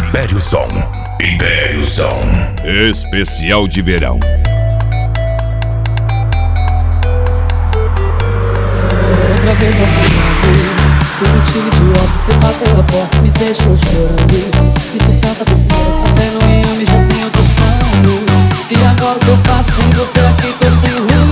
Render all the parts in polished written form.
Império Som. Império Som. Especial de verão. Outra vez nós brigamos, por motivo idiota, você bateu a porta, me deixou chorando. Isso é tanta besteira, até não me ame, já tenho outros planos. E agora o que eu faço sem você aqui, tô sem rumo.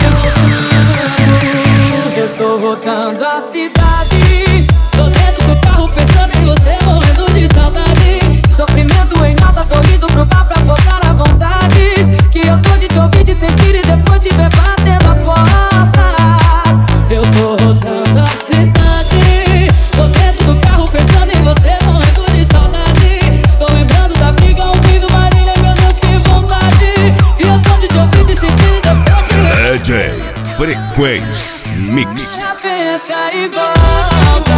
Eu tô rodando a cidade, tô dentro do carro pensando em você, morrendo de saudade. Sofrimento em alta, tô indo pro bar pra voltar à vontade. Que eu tô de te ouvir, de sentir e depois te ver batendo a porta. Eu tô rodando a cidade, tô dentro do carro pensando em você, morrendo de saudade. Tô lembrando da briga, ouvindo Marília, meu Deus, que vontade. E eu tô de te ouvir, de sentir e depois te ver. DJ Frequência Mix. Minha pensa e volta.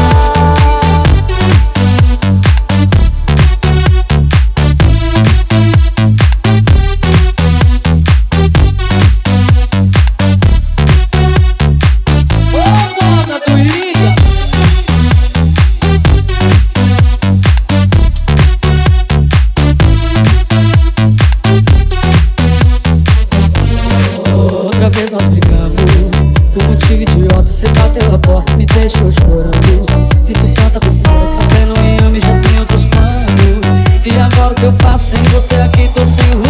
Outra vez nós brigamos, por motivo idiota, você bateu a porta, me deixou chorando. Disse tanta besteira, que até não me ame, já tenho outros planos. E agora o que eu faço sem você aqui, tô sem rumo.